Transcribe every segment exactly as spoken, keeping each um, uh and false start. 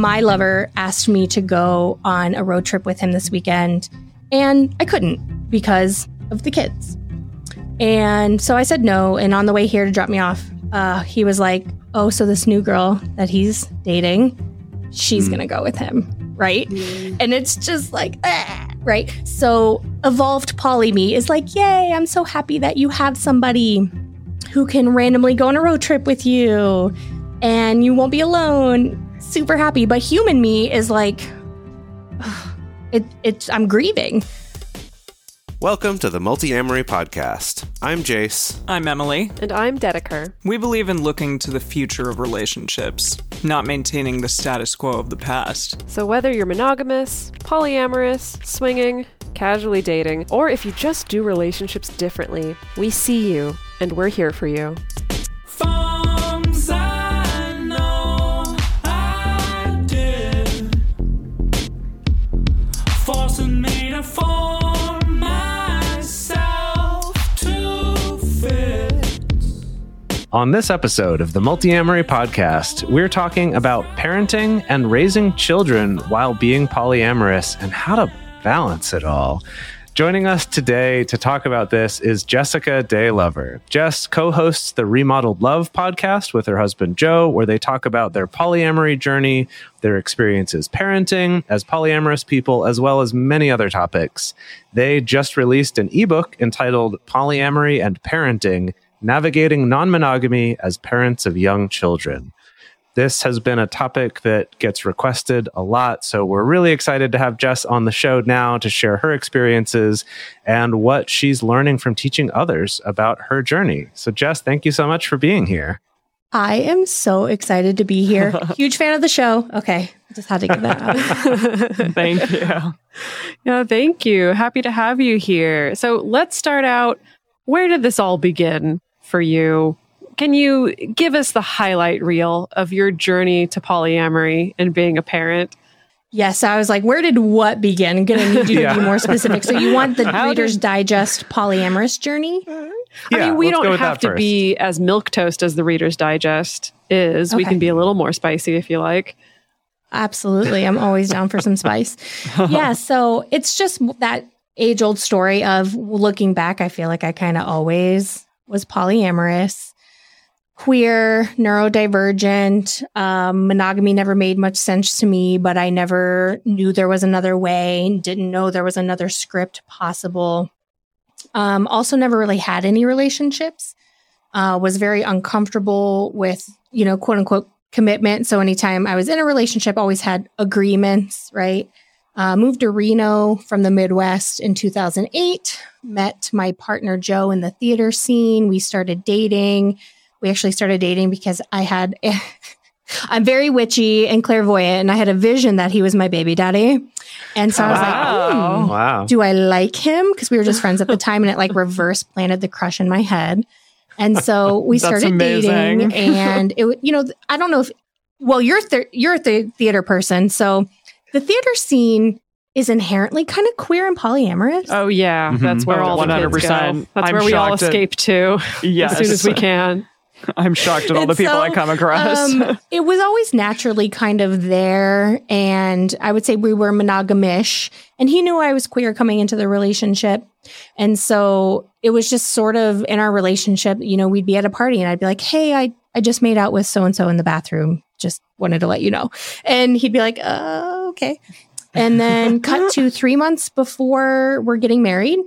my lover asked me to go on a road trip with him this weekend, and I couldn't because of the kids. And so I said no. And on the way here to drop me off, uh, he was like, oh, so this new girl that he's dating, she's mm. going to go with him. Right. Mm. And it's just like, ah, right. So evolved poly me is like, yay, I'm so happy that you have somebody who can randomly go on a road trip with you and you won't be alone. Super happy. But human me is like, it, it's, I'm grieving. Welcome to the Multi-Amory Podcast. I'm Jace. I'm Emily. And I'm Dedeker. We believe in looking to the future of relationships, not maintaining the status quo of the past. So whether you're monogamous, polyamorous, swinging, casually dating, or if you just do relationships differently, we see you, and we're here for you. Songs I know I did, forcing me to fall. On this episode of the Multi-Amory Podcast, we're talking about parenting and raising children while being polyamorous and how to balance it all. Joining us today to talk about this is Jessica Day-Lover. Jess co-hosts the Remodeled Love podcast with her husband Joe, where they talk about their polyamory journey, their experiences parenting as polyamorous people, as well as many other topics. They just released an ebook entitled Polyamory and Parenting: Navigating Non-Monogamy as Parents of Young Children. This has been a topic that gets requested a lot, so we're really excited to have Jess on the show now to share her experiences and what she's learning from teaching others about her journey. So Jess, thank you so much for being here. I am so excited to be here. Huge fan of the show. Okay, I just had to get that out. Thank you. Yeah, thank you. Happy to have you here. So let's start out. Where did this all begin for you? Can you give us the highlight reel of your journey to polyamory and being a parent? Yes, I was like, where did what begin? I'm going to need you yeah. to be more specific. So you want the How Reader's did... Digest polyamorous journey? I yeah, mean, we don't have to first. be as milquetoast as the Reader's Digest is. Okay. We can be a little more spicy if you like. Absolutely. I'm always down for some spice. Yeah, so it's just that age-old story of looking back. I feel like I kind of always was polyamorous, queer, neurodivergent. Um, monogamy never made much sense to me, but I never knew there was another way, didn't know there was another script possible. Um, also never really had any relationships, uh, was very uncomfortable with, you know, quote unquote commitment. So anytime I was in a relationship, always had agreements, right? Uh, moved to Reno from the Midwest in two thousand eight, met my partner Joe in the theater scene. We started dating. We actually started dating because I had, I'm very witchy and clairvoyant, and I had a vision that he was my baby daddy. And so I was wow. like, hmm, wow. do I like him? Because we were just friends at the time, and it like reverse planted the crush in my head. And so we started dating, and it, you know, I don't know if, well, you're, th- you're a th- theater person. So the theater scene is inherently kind of queer and polyamorous. Oh, yeah. Mm-hmm. That's where all one hundred percent. The kids go. That's I'm where we all at, escape to yes. as soon as we can. I'm shocked at all and the people so, I come across. Um, it was always naturally kind of there. And I would say we were monogamish. And he knew I was queer coming into the relationship. And so it was just sort of in our relationship, you know, we'd be at a party and I'd be like, hey, I, I just made out with so-and-so in the bathroom. Just wanted to let you know. And he'd be like, uh, okay. And then cut to three months before we're getting married.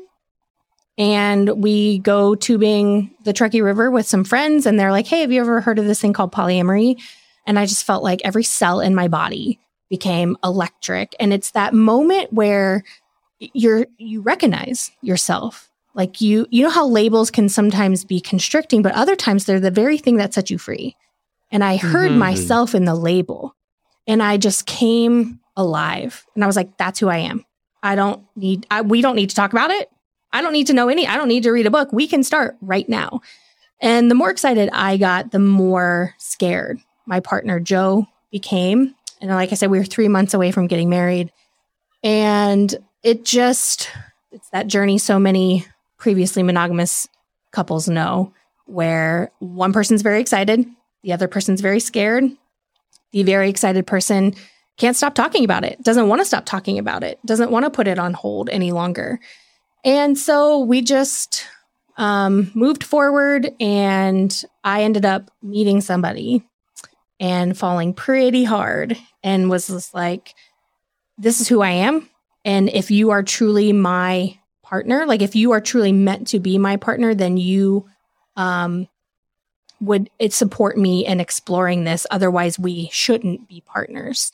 And we go tubing the Truckee River with some friends. And they're like, hey, have you ever heard of this thing called polyamory? And I just felt like every cell in my body became electric. And it's that moment where you're, you recognize yourself. Like you, you know how labels can sometimes be constricting, but other times they're the very thing that set you free. And I heard mm-hmm. myself in the label, and I just came alive. And I was like, that's who I am. I don't need, I, we don't need to talk about it. I don't need to know any, I don't need to read a book. We can start right now. And the more excited I got, the more scared my partner Joe became. And like I said, we were three months away from getting married. And it just, it's that journey so many previously monogamous couples know, where one person's very excited, the other person's very scared. The very excited person can't stop talking about it, doesn't want to stop talking about it, doesn't want to put it on hold any longer. And so we just um, moved forward, and I ended up meeting somebody and falling pretty hard, and was just like, this is who I am. And if you are truly my partner, like if you are truly meant to be my partner, then you um, would it support me in exploring this. Otherwise, we shouldn't be partners.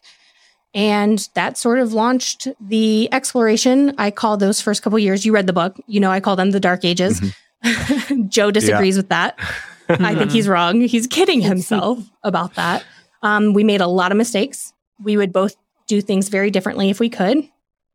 And that sort of launched the exploration. I call those first couple years, you read the book, you know, I call them the dark ages. Mm-hmm. Joe disagrees yeah. with that. I think he's wrong. He's kidding himself about that. Um, we made a lot of mistakes. We would both do things very differently if we could.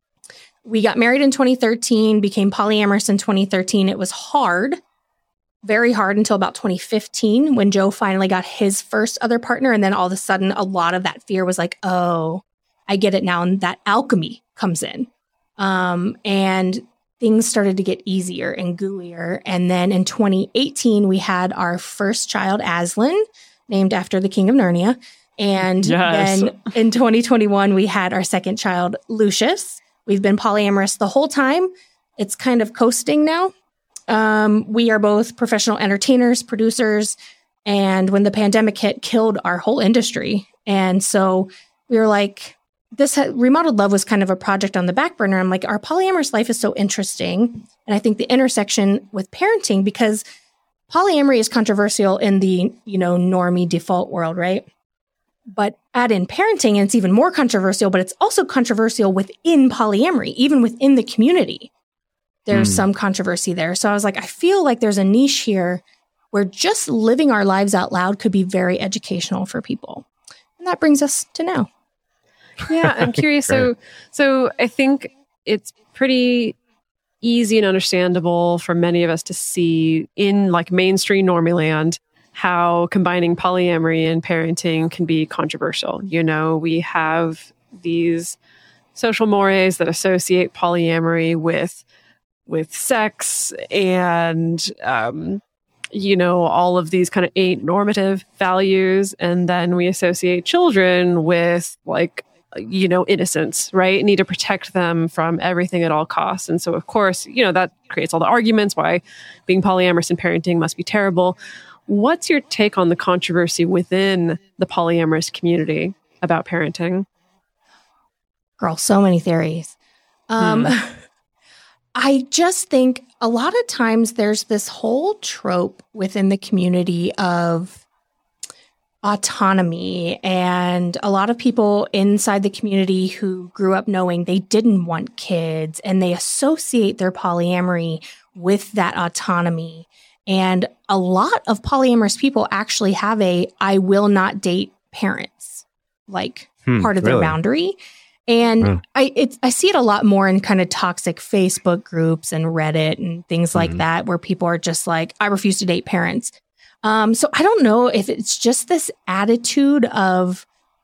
We got married in twenty thirteen, became polyamorous in twenty thirteen. It was hard, very hard until about twenty fifteen when Joe finally got his first other partner. And then all of a sudden, a lot of that fear was like, oh, I get it now. And that alchemy comes in. Um, and things started to get easier and gooier. And then in twenty eighteen, we had our first child, Aslan, named after the King of Narnia. And yes. then in twenty twenty-one, we had our second child, Lucius. We've been polyamorous the whole time. It's kind of coasting now. Um, we are both professional entertainers, producers, and when the pandemic hit, killed our whole industry. And so we were like, this ha- Remodeled Love was kind of a project on the back burner. I'm like, our polyamorous life is so interesting. And I think the intersection with parenting, because polyamory is controversial in the, you know, normie default world, right? But add in parenting, and it's even more controversial, but it's also controversial within polyamory, even within the community. There's mm. some controversy there. So I was like, I feel like there's a niche here where just living our lives out loud could be very educational for people. And that brings us to now. Yeah, I'm curious. so, so I think it's pretty easy and understandable for many of us to see in like mainstream normie land how combining polyamory and parenting can be controversial. You know, we have these social mores that associate polyamory with with sex and, um, you know, all of these kind of eight normative values. And then we associate children with like, you know, innocence, right? Need to protect them from everything at all costs. And so, of course, you know, that creates all the arguments why being polyamorous and parenting must be terrible. What's your take on the controversy within the polyamorous community about parenting? Girl, so many theories. Um, hmm. I just think a lot of times there's this whole trope within the community of autonomy, and a lot of people inside the community who grew up knowing they didn't want kids, and they associate their polyamory with that autonomy. And a lot of polyamorous people actually have a I will not date parents, like hmm, part of really? their boundary. And hmm. I it's, I see it a lot more in kind of toxic Facebook groups and Reddit and things like mm-hmm. that, where people are just like, I refuse to date parents. Um, so I don't know if it's just this attitude of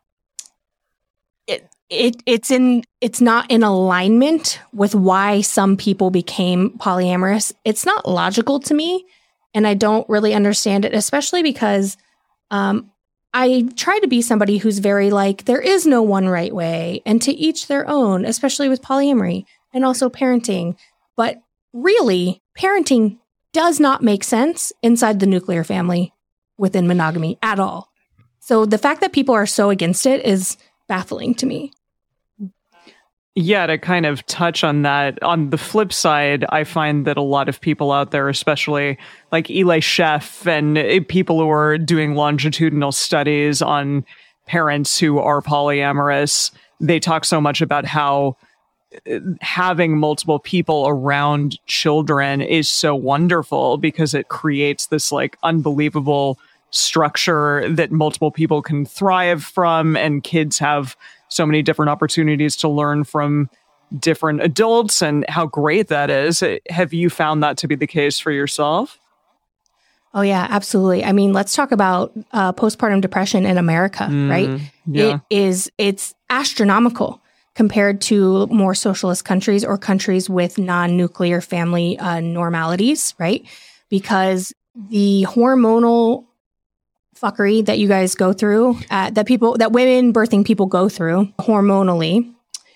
it, it it's in it's not in alignment with why some people became polyamorous. It's not logical to me. And I don't really understand it, especially because um, I try to be somebody who's very like, there is no one right way, and to each their own, especially with polyamory and also parenting. But really, parenting does not make sense inside the nuclear family within monogamy at all. So the fact that people are so against it is baffling to me. Yeah, to kind of touch on that, on the flip side, I find that a lot of people out there, especially like Eli Sheff and people who are doing longitudinal studies on parents who are polyamorous, they talk so much about how having multiple people around children is so wonderful because it creates this like unbelievable structure that multiple people can thrive from, and kids have so many different opportunities to learn from different adults, and how great that is. Have you found that to be the case for yourself? Oh, yeah, absolutely. I mean, let's talk about uh, postpartum depression in America, mm, right? Yeah. It is, it's astronomical compared to more socialist countries or countries with non-nuclear family uh, normalities, right? Because the hormonal fuckery that you guys go through, uh, that people, that women birthing people go through hormonally,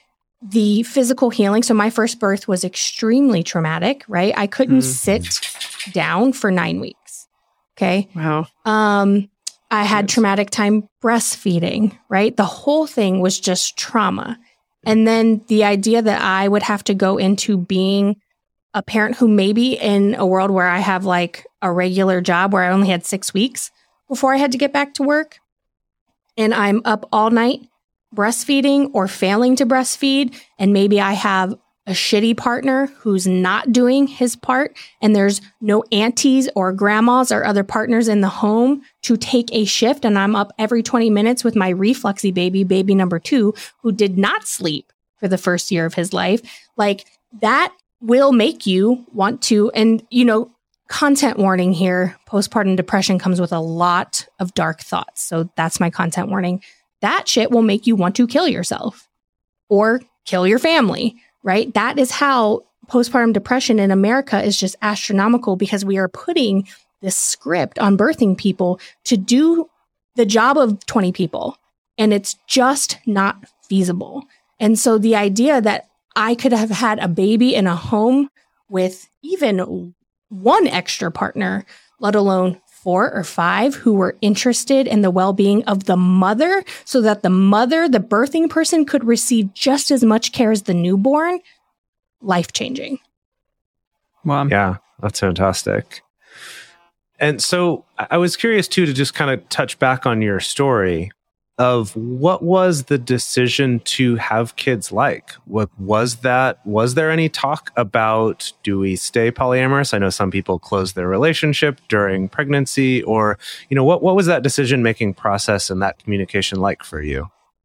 the physical healing. So my first birth was extremely traumatic, right? I couldn't mm. sit down for nine weeks. Okay. Wow. Um, I had traumatic time breastfeeding, right? The whole thing was just trauma. And then the idea that I would have to go into being a parent who maybe in a world where I have like a regular job where I only had six weeks before I had to get back to work, and I'm up all night breastfeeding or failing to breastfeed, and maybe I have a shitty partner who's not doing his part, and there's no aunties or grandmas or other partners in the home to take a shift, and I'm up every twenty minutes with my refluxy baby, baby number two, who did not sleep for the first year of his life. Like, that will make you want to, and you know, content warning here, postpartum depression comes with a lot of dark thoughts. So that's my content warning. That shit will make you want to kill yourself or kill your family, right? That is how postpartum depression in America is just astronomical, because we are putting this script on birthing people to do the job of twenty people, and it's just not feasible. And so the idea that I could have had a baby in a home with even one extra partner, let alone four or five who were interested in the well-being of the mother, so that the mother, the birthing person, could receive just as much care as the newborn, life-changing. Wow. Yeah, that's fantastic. And so I was curious too, to just kind of touch back on your story of what was the decision to have kids like? What was that? Was there any talk about, do we stay polyamorous? I know some people close their relationship during pregnancy, or, you know, what, what was that decision-making process and that communication like for you?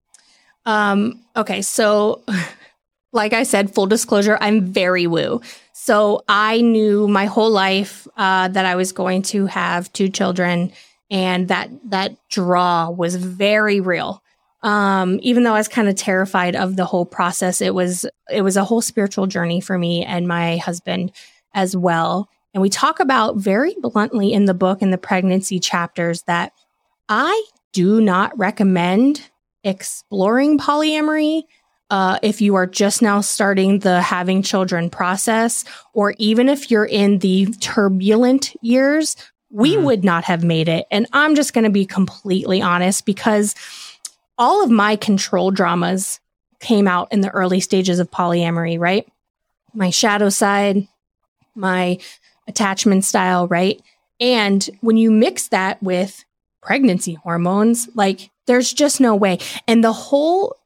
Um, okay. So like I said, full disclosure, I'm very woo. So I knew my whole life uh, that I was going to have two children. And that that draw was very real. Um, even though I was kind of terrified of the whole process, it was it was a whole spiritual journey for me and my husband as well. And we talk about very bluntly in the book, in the pregnancy chapters, that I do not recommend exploring polyamory uh, if you are just now starting the having children process, or even if you're in the turbulent years. We mm-hmm. would not have made it. And I'm just going to be completely honest, because all of my control dramas came out in the early stages of polyamory, right? My shadow side, my attachment style, right? And when you mix that with pregnancy hormones, like, there's just no way. And the whole,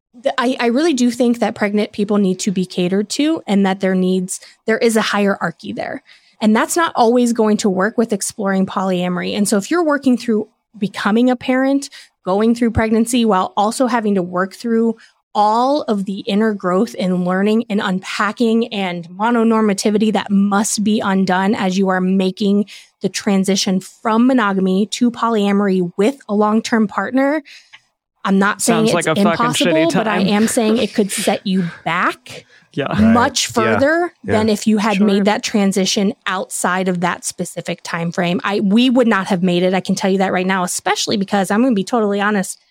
I, I really do think that pregnant people need to be catered to, and that there needs, there is a hierarchy there. And that's not always going to work with exploring polyamory. And so if you're working through becoming a parent, going through pregnancy, while also having to work through all of the inner growth and learning and unpacking and mononormativity that must be undone as you are making the transition from monogamy to polyamory with a long-term partner, I'm not saying Sounds it's like a impossible, but I am saying it could set you back yeah. Right. much further yeah. than yeah. if you had Sure. made that transition outside of that specific time frame. I we would not have made it. I can tell you that right now, especially because I'm going to be totally honest.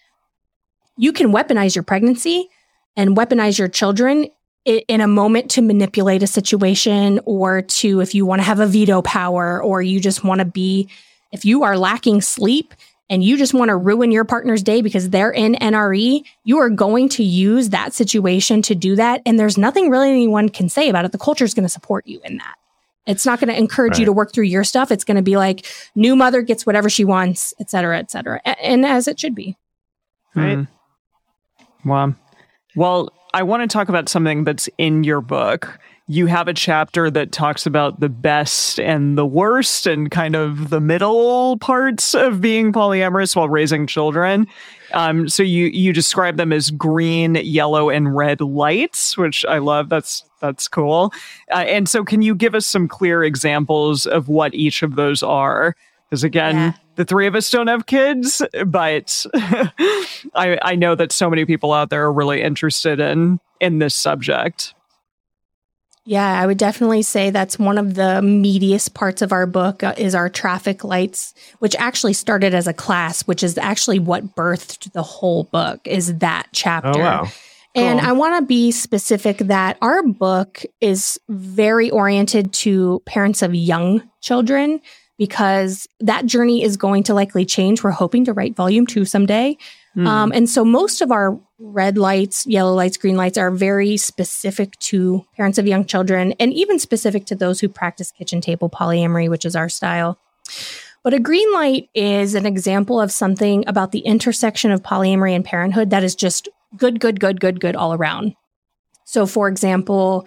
You can weaponize your pregnancy and weaponize your children i- in a moment to manipulate a situation, or to, if you want to have a veto power, or you just want to be, if you are lacking sleep and you just want to ruin your partner's day because they're in N R E, you are going to use that situation to do that. And there's nothing really anyone can say about it. The culture is going to support you in that. It's not going to encourage Right. you to work through your stuff. It's going to be like, new mother gets whatever she wants, et cetera, et cetera. A- And as it should be. Right. Mm. Wow. Well, I want to talk about something that's in your book. You have a chapter that talks about the best and the worst and kind of the middle parts of being polyamorous while raising children. Um, so you you describe them as green, yellow, and red lights, which I love. That's that's cool. Uh, and so can you give us some clear examples of what each of those are? Because again, Yeah. the three of us don't have kids, but I, I know that so many people out there are really interested in in this subject. Yeah, I would definitely say that's one of the meatiest parts of our book uh, is our traffic lights, which actually started as a class, which is actually what birthed the whole book, is that chapter. Oh, wow. And Cool. I want to be specific that our book is very oriented to parents of young children because that journey is going to likely change. We're hoping to write volume two someday. Mm. Um, and so most of our red lights, yellow lights, green lights are very specific to parents of young children and even specific to those who practice kitchen table polyamory, which is our style. But a green light is an example of something about the intersection of polyamory and parenthood that is just good, good, good, good, good all around. So for example,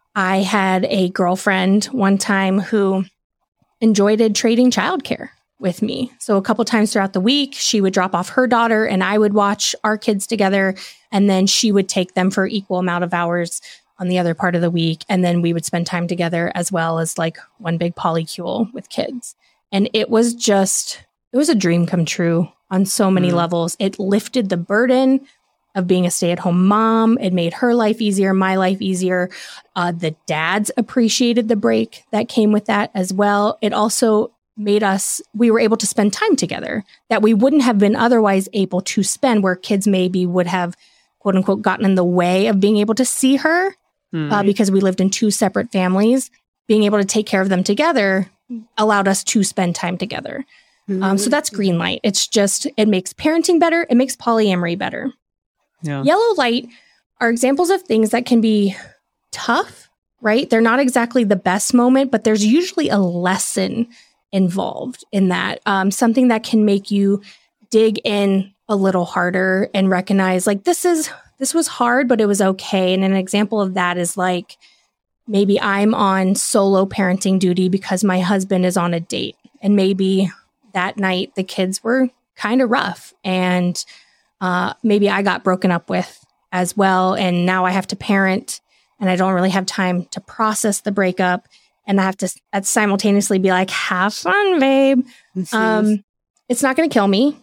I had a girlfriend one time who enjoyed trading childcare with me. So a couple times throughout the week, she would drop off her daughter and I would watch our kids together. And then she would take them for equal amount of hours on the other part of the week. And then we would spend time together as well as like one big polycule with kids. And it was just, it was a dream come true on so many Mm. levels. It lifted the burden of being a stay-at-home mom. It made her life easier, my life easier. Uh, the dads appreciated the break that came with that as well. It also made us, we were able to spend time together that we wouldn't have been otherwise able to spend, where kids maybe would have, quote unquote, gotten in the way of being able to see her Mm. uh, because we lived in two separate families. Being able to take care of them together allowed us to spend time together. Um, so that's green light. It's just, it makes parenting better. It makes polyamory better. Yeah. Yellow light are examples of things that can be tough, right? They're not exactly the best moment, but there's usually a lesson involved in that. Um, something that can make you dig in a little harder and recognize like, this is, this was hard, but it was okay. And an example of that is like, maybe I'm on solo parenting duty because my husband is on a date. And maybe that night the kids were kind of rough and uh, maybe I got broken up with as well. And now I have to parent and I don't really have time to process the breakup. And I have to uh, simultaneously be like, have fun, babe. Um, it's not going to kill me.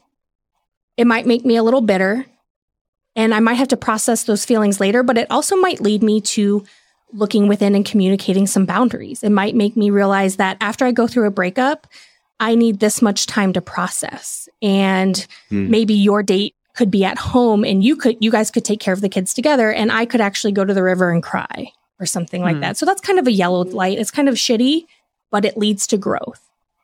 It might make me a little bitter. And I might have to process those feelings later, but it also might lead me to looking within and communicating some boundaries. It might make me realize that after I go through a breakup, I need this much time to process. And Hmm. maybe your date could be at home and you could, you guys could take care of the kids together and I could actually go to the river and cry or something like Hmm. that. So that's kind of a yellow light. It's kind of shitty, but it leads to growth.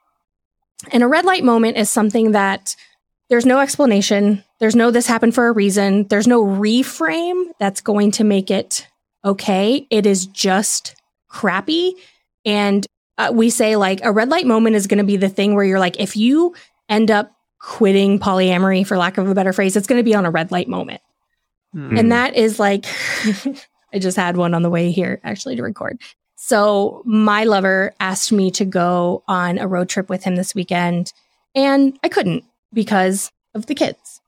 And a red light moment is something that there's no explanation. There's no, this happened for a reason. There's no reframe that's going to make it okay. It is just crappy. And uh, we say like a red light moment is going to be the thing where you're like, if you end up quitting polyamory, for lack of a better phrase, it's going to be on a red light moment. Mm. And that is like, I just had one on the way here actually to record. So my lover asked me to go on a road trip with him this weekend and I couldn't because of the kids.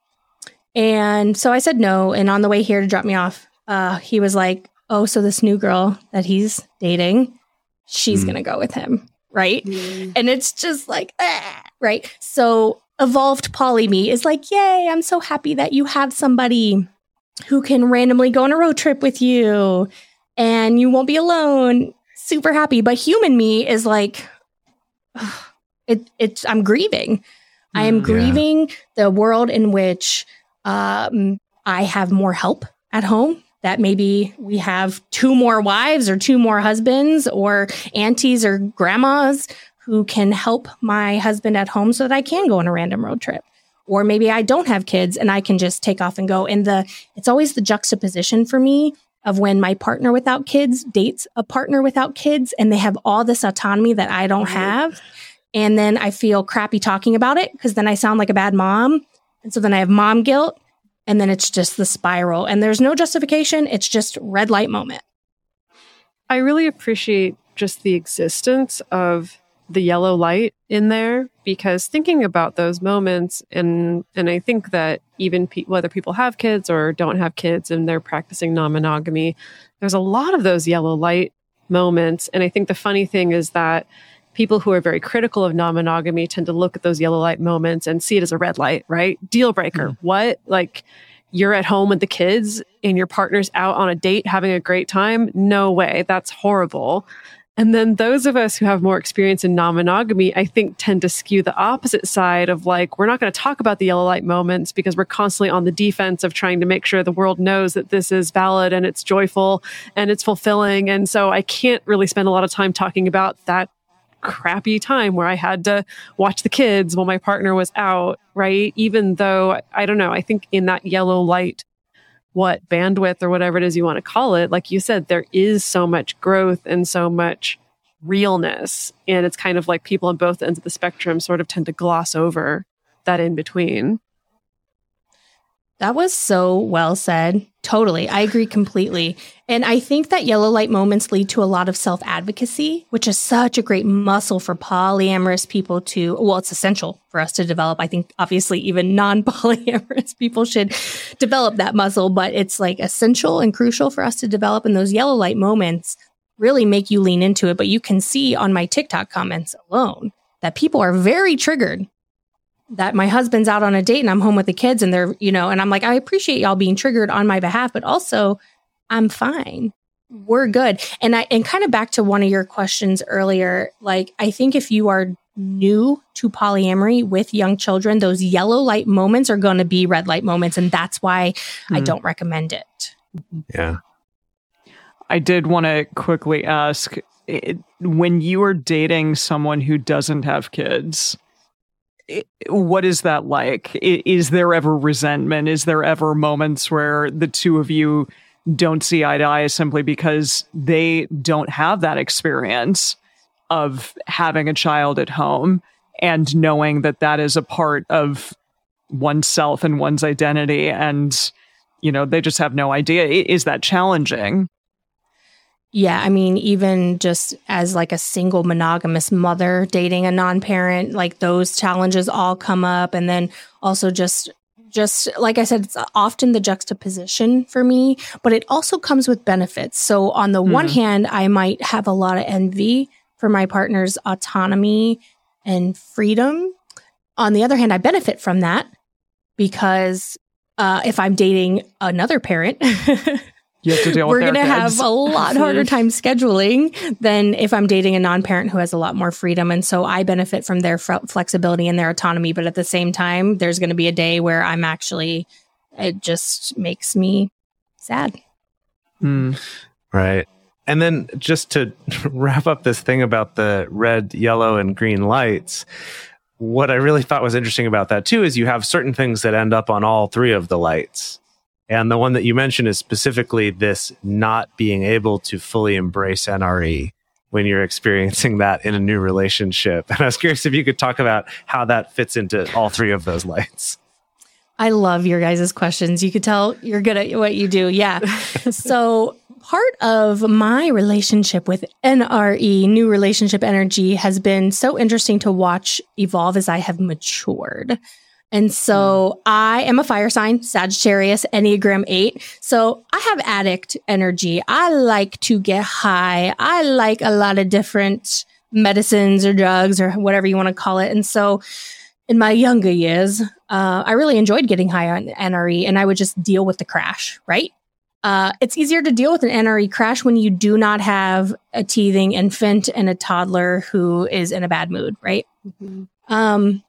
And so I said no. And on the way here to drop me off, uh, he was like, oh, so this new girl that he's dating, she's Mm. going to go with him. Right. And it's just like, ah, right. So evolved poly me is like, yay, I'm so happy that you have somebody who can randomly go on a road trip with you and you won't be alone. Super happy. But human me is like, ugh, it, it's, I'm grieving. I am Mm. grieving the world in which um, I have more help at home. That maybe we have two more wives or two more husbands or aunties or grandmas who can help my husband at home so that I can go on a random road trip. Or maybe I don't have kids and I can just take off and go. And the it's always the juxtaposition for me of when my partner without kids dates a partner without kids and they have all this autonomy that I don't have. And then I feel crappy talking about it because then I sound like a bad mom. And so then I have mom guilt. And then it's just the spiral. And there's no justification. It's just red light moment. I really appreciate just the existence of the yellow light in there, because thinking about those moments, and and I think that even pe- whether people have kids or don't have kids and they're practicing non-monogamy, there's a lot of those yellow light moments. And I think the funny thing is that people who are very critical of non-monogamy tend to look at those yellow light moments and see it as a red light, right? Deal breaker. Mm. What? Like, you're at home with the kids and your partner's out on a date having a great time. No way. That's horrible. And then those of us who have more experience in non-monogamy, I think tend to skew the opposite side of like, we're not going to talk about the yellow light moments because we're constantly on the defense of trying to make sure the world knows that this is valid and it's joyful and it's fulfilling. And so I can't really spend a lot of time talking about that crappy time where I had to watch the kids while my partner was out, right? Even though, I don't know, I think in that yellow light, what bandwidth or whatever it is you want to call it, like you said, there is so much growth and so much realness. And it's kind of like people on both ends of the spectrum sort of tend to gloss over that in between. That was so well said. Totally. I agree completely. And I think that yellow light moments lead to a lot of self-advocacy, which is such a great muscle for polyamorous people to, well, it's essential for us to develop. I think obviously even non-polyamorous people should develop that muscle, but it's like essential and crucial for us to develop. And those yellow light moments really make you lean into it. But you can see on my TikTok comments alone that people are very triggered that my husband's out on a date and I'm home with the kids and they're, you know, and I'm like, I appreciate y'all being triggered on my behalf, but also I'm fine. We're good. And I, and kind of back to one of your questions earlier, like, I think if you are new to polyamory with young children, those yellow light moments are going to be red light moments. And that's why mm. I don't recommend it. Yeah. I did want to quickly ask, it, when you are dating someone who doesn't have kids, what is that like? Is there ever resentment? Is there ever moments where the two of you don't see eye to eye simply because they don't have that experience of having a child at home and knowing that that is a part of oneself and one's identity, and, you know, they just have no idea? Is that challenging? Yeah, I mean, even just as like a single monogamous mother dating a non-parent, like those challenges all come up. And then also just, just like I said, it's often the juxtaposition for me, but it also comes with benefits. So on the mm. one hand, I might have a lot of envy for my partner's autonomy and freedom. On the other hand, I benefit from that because uh, if I'm dating another parent, you have to deal with we're going to kids. have a lot harder time scheduling than if I'm dating a non-parent who has a lot more freedom. And so I benefit from their f- flexibility and their autonomy. But at the same time, there's going to be a day where I'm actually, it just makes me sad. Mm. Right. And then just to wrap up this thing about the red, yellow, and green lights, what I really thought was interesting about that too is you have certain things that end up on all three of the lights. And the one that you mentioned is specifically this not being able to fully embrace N R E when you're experiencing that in a new relationship. And I was curious if you could talk about how that fits into all three of those lights. I love your guys' questions. You could tell you're good at what you do. Yeah. So part of my relationship with N R E, new relationship energy, has been so interesting to watch evolve as I have matured. And so I am a fire sign, Sagittarius, Enneagram eight. So I have addict energy. I like to get high. I like a lot of different medicines or drugs or whatever you want to call it. And so in my younger years, uh, I really enjoyed getting high on N R E, and I would just deal with the crash, right? Uh, it's easier to deal with an N R E crash when you do not have a teething infant and a toddler who is in a bad mood, right? Mm-hmm. Um,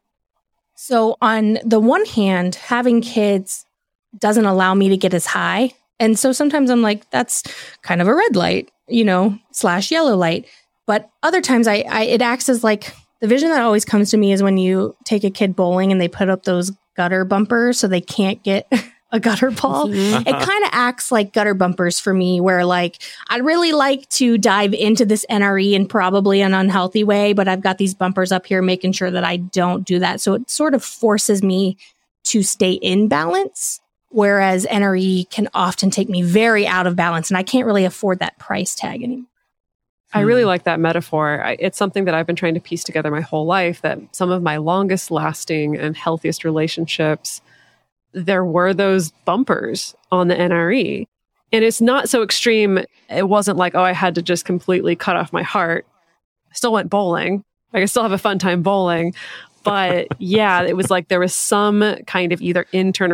So on the one hand, having kids doesn't allow me to get as high. And so sometimes I'm like, that's kind of a red light, you know, slash yellow light. But other times I, I it acts as like, the vision that always comes to me is when you take a kid bowling and they put up those gutter bumpers so they can't get a gutter ball. Mm-hmm. It kind of acts like gutter bumpers for me, where like, I'd really like to dive into this N R E in probably an unhealthy way, but I've got these bumpers up here making sure that I don't do that. So it sort of forces me to stay in balance, whereas N R E can often take me very out of balance, and I can't really afford that price tag anymore. I really like that metaphor. I, it's something that I've been trying to piece together my whole life, that some of my longest lasting and healthiest relationships, there were those bumpers on the N R E. And it's not so extreme. It wasn't like, oh, I had to just completely cut off my heart. I still went bowling. Like, I still have a fun time bowling. But yeah, it was like there was some kind of either internal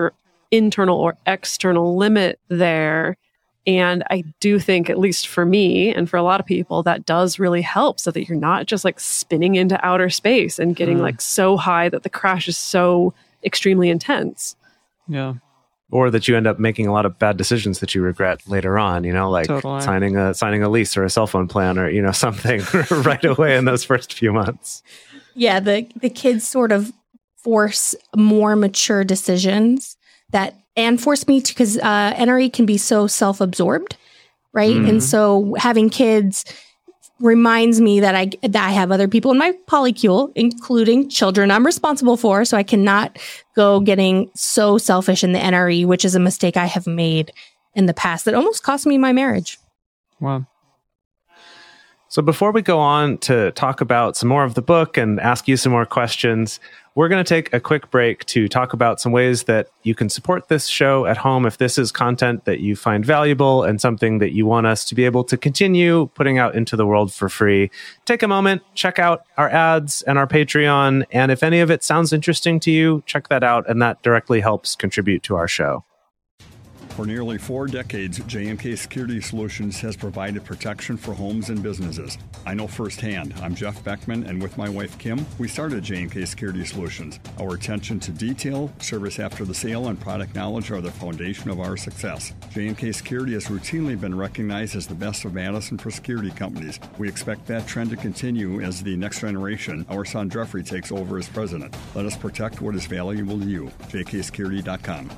internal or external limit there. And I do think, at least for me and for a lot of people, that does really help so that you're not just like spinning into outer space and getting mm. like so high that the crash is so extremely intense. Yeah. Or that you end up making a lot of bad decisions that you regret later on, you know, like totally. signing a signing a lease or a cell phone plan or, you know, something right away in those first few months. Yeah, the the kids sort of force more mature decisions that and force me to, because uh, N R E can be so self-absorbed, right? Mm. And so having kids reminds me that I that I have other people in my polycule, including children I'm responsible for. So I cannot go getting so selfish in the N R E, which is a mistake I have made in the past that almost cost me my marriage. Wow. So before we go on to talk about some more of the book and ask you some more questions, we're going to take a quick break to talk about some ways that you can support this show at home if this is content that you find valuable and something that you want us to be able to continue putting out into the world for free. Take a moment, check out our ads and our Patreon, and if any of it sounds interesting to you, check that out, and that directly helps contribute to our show. For nearly four decades, J M K Security Solutions has provided protection for homes and businesses. I know firsthand. I'm Jeff Beckman, and with my wife Kim, we started J M K Security Solutions. Our attention to detail, service after the sale, and product knowledge are the foundation of our success. J M K Security has routinely been recognized as the best of Madison for security companies. We expect that trend to continue as the next generation, our son Jeffrey, takes over as president. Let us protect what is valuable to you. J K security dot com.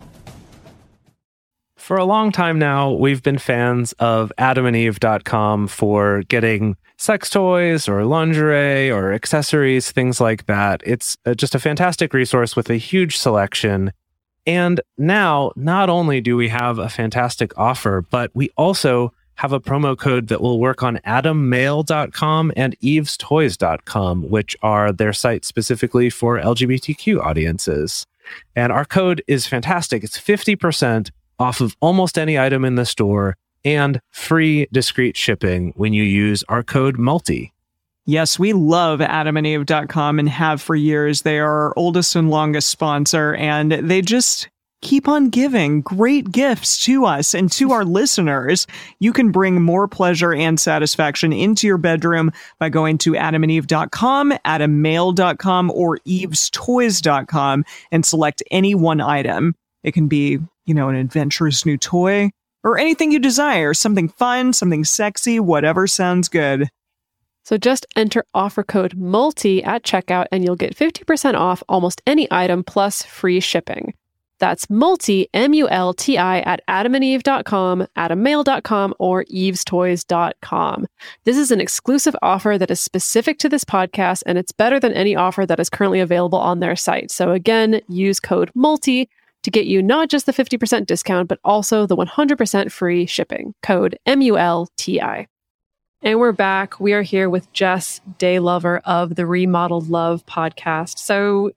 For a long time now, we've been fans of adam and eve dot com for getting sex toys or lingerie or accessories, things like that. It's just a fantastic resource with a huge selection. And now, not only do we have a fantastic offer, but we also have a promo code that will work on adam mail dot com and eves toys dot com, which are their sites specifically for L G B T Q audiences. And our code is fantastic. It's fifty percent off of almost any item in the store and free discreet shipping when you use our code MULTI. Yes, we love adam and eve dot com and have for years. They are our oldest and longest sponsor, and they just keep on giving great gifts to us and to our listeners. You can bring more pleasure and satisfaction into your bedroom by going to adam and eve dot com, adam mail dot com, or eves toys dot com and select any one item. It can be, you know, an adventurous new toy or anything you desire, something fun, something sexy, whatever sounds good. So just enter offer code MULTI at checkout and you'll get fifty percent off almost any item plus free shipping. That's MULTI, M U L T I, at adam and eve dot com, adam mail dot com, or eves toys dot com. This is an exclusive offer that is specific to this podcast, and it's better than any offer that is currently available on their site. So again, use code MULTI to get you not just the fifty percent discount, but also the one hundred percent free shipping. Code M U L T I. And we're back. We are here with Jess Daylover of the Remodeled Love podcast. So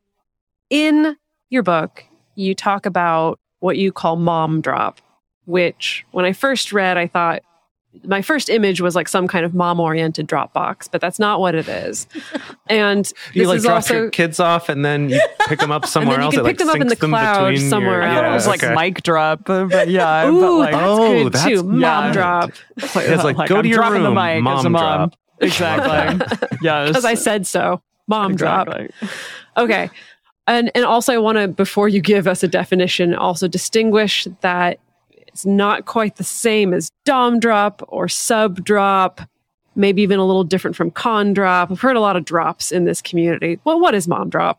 in your book, you talk about what you call mom drop, which when I first read, I thought my first image was like some kind of mom-oriented drop box, but that's not what it is. And you this like is drop also, your kids off and then you pick them up somewhere and then else. you can it, pick like, them up in the them cloud between somewhere. Your, I thought it was like okay. mic drop, but yeah. Ooh, but like, that's Oh, good that's- too. Mom yeah. drop. Like, It's like, go I'm to your dropping room, the mic mom as a mom. drop. Exactly. Yes. Because I said so. Mom exactly. drop. Okay. And and also I want to, before you give us a definition, also distinguish that it's not quite the same as dom drop or sub drop, maybe even a little different from con drop. I've heard a lot of drops in this community. Well, what is mom drop?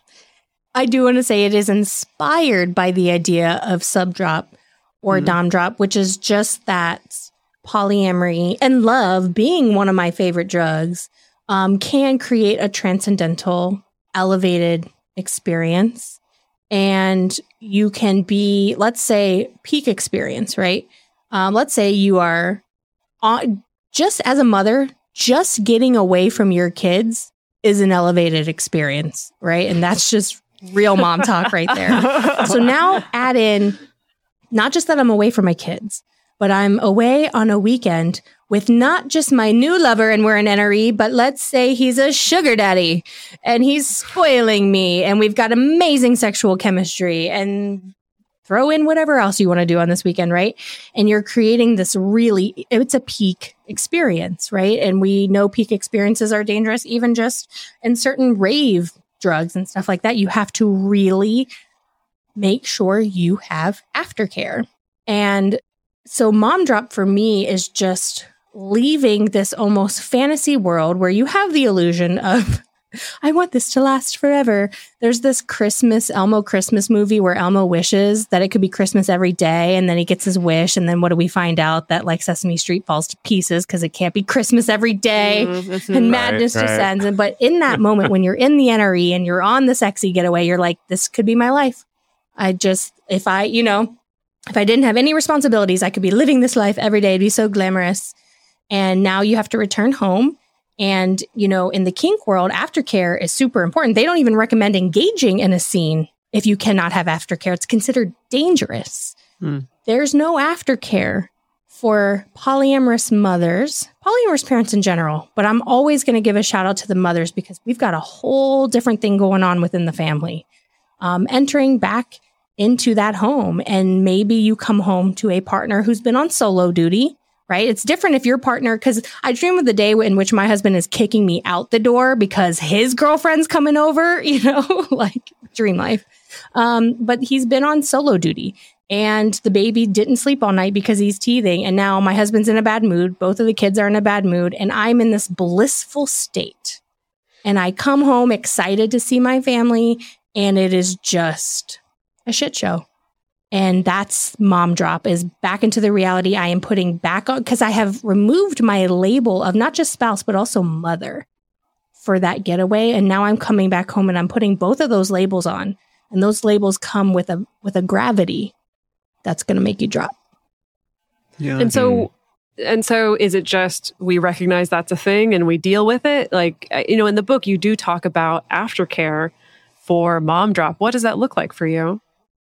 I do want to say it is inspired by the idea of sub drop or Mm-hmm. dom drop, which is just that polyamory and love being one of my favorite drugs um, can create a transcendental, elevated experience. And you can be, let's say, peak experience, right? Um, let's say you are on, just as a mother, just getting away from your kids is an elevated experience, right? And that's just real mom talk right there. So now add in, not just that I'm away from my kids, but I'm away on a weekend with not just my new lover and we're an N R E, but let's say he's a sugar daddy and he's spoiling me and we've got amazing sexual chemistry and throw in whatever else you want to do on this weekend, right? And you're creating this really, it's a peak experience, right? And we know peak experiences are dangerous, even just in certain rave drugs and stuff like that. You have to really make sure you have aftercare. And so Mom Drop for me is just leaving this almost fantasy world where you have the illusion of, I want this to last forever. There's this Christmas, Elmo Christmas movie where Elmo wishes that it could be Christmas every day. And then he gets his wish. And then what do we find out? That like Sesame Street falls to pieces because it can't be Christmas every day. Mm-hmm. And madness right, descends. Right. And, but in that moment, when you're in the N R E and you're on the sexy getaway, you're like, this could be my life. I just, if I, you know, if I didn't have any responsibilities, I could be living this life every day. It'd be so glamorous. And now you have to return home. And, you know, in the kink world, aftercare is super important. They don't even recommend engaging in a scene if you cannot have aftercare. It's considered dangerous. Hmm. There's no aftercare for polyamorous mothers, polyamorous parents in general. But I'm always going to give a shout out to the mothers because we've got a whole different thing going on within the family. Um, entering back into that home. And maybe you come home to a partner who's been on solo duty. Right? It's different if your partner, because I dream of the day in which my husband is kicking me out the door because his girlfriend's coming over, you know, like dream life. Um, but he's been on solo duty and the baby didn't sleep all night because he's teething. And now my husband's in a bad mood. Both of the kids are in a bad mood. And I'm in this blissful state. And I come home excited to see my family. And it is just a shit show. And that's Mom Drop, is back into the reality I am putting back on, because I have removed my label of not just spouse, but also mother for that getaway. And now I'm coming back home and I'm putting both of those labels on. And those labels come with a with a gravity that's going to make you drop. Yeah. And so, and so is it just we recognize that's a thing and we deal with it? Like, you know, in the book, you do talk about aftercare for Mom Drop. What does that look like for you?